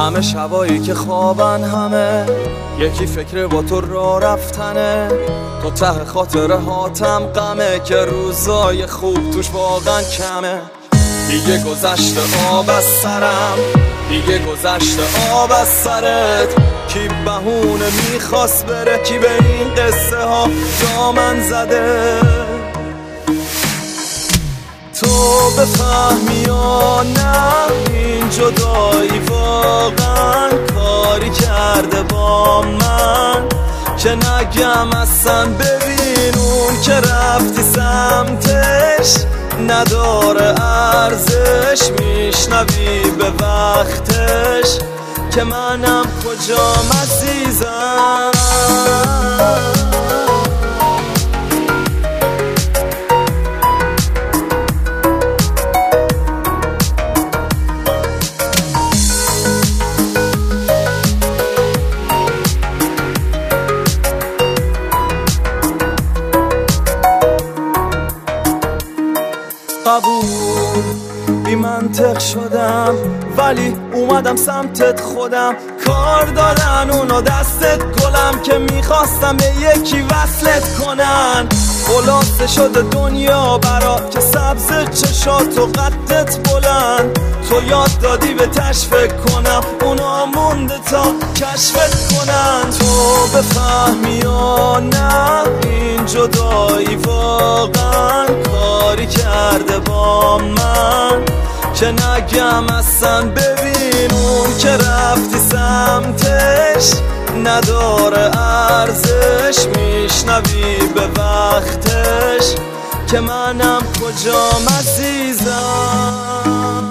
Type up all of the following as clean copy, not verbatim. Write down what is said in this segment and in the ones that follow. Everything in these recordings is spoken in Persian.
همه شبایی که خوابن همه یکی فکر با تو را رفتنه. تو ته خاطره هاتم غمه که روزای خوب توش واقعا کمه. دیگه گذشته آب از سرم، دیگه گذشته آب از سرت. کی بهونه میخواست بره، کی به این قصه ها دامن زده. تو بفهمی یا نه این جدایی واقعا کاری کرده با من که نگم اصلا. ببین اون که رفتی سمتش نداره ارزش، میشنوی به وقتش که منم کجام عزیزم. قبول بی منطق شدم ولی اومدم سمتت خودم. کار دارن اونا دستت گلم که میخواستم به یکی وصلت کنن. خلاصه شده دنیا برا که سبز چشات و قدت بلند. تو یاد دادی به فکر کنم، اونا مونده تا کشفت کنن. تو بفهمی یا نه این جدایی واقعا کاری کرده با من که نگم اصلا. ببین اون که رفتی سمتش نداره ارزش، میشنوی به وقتش که منم کجام عزیزم.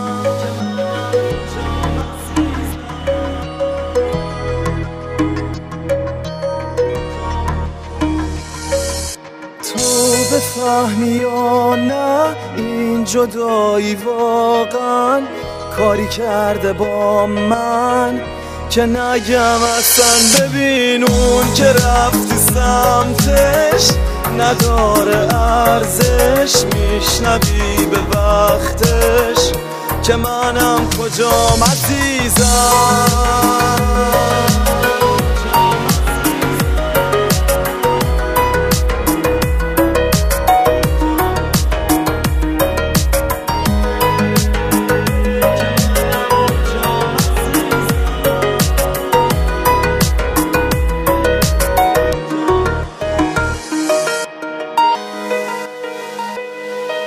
تو بفهمی یا نه این جدایی واقعا کاری کرده با من که نگم اصلا. ببین اون که رفتی سمتش نداره ارزش، میشنوی به وقتش که منم کجام عزیزم.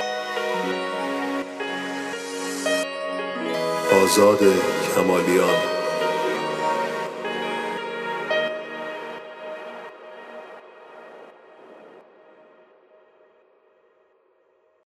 آزاد کمالیان.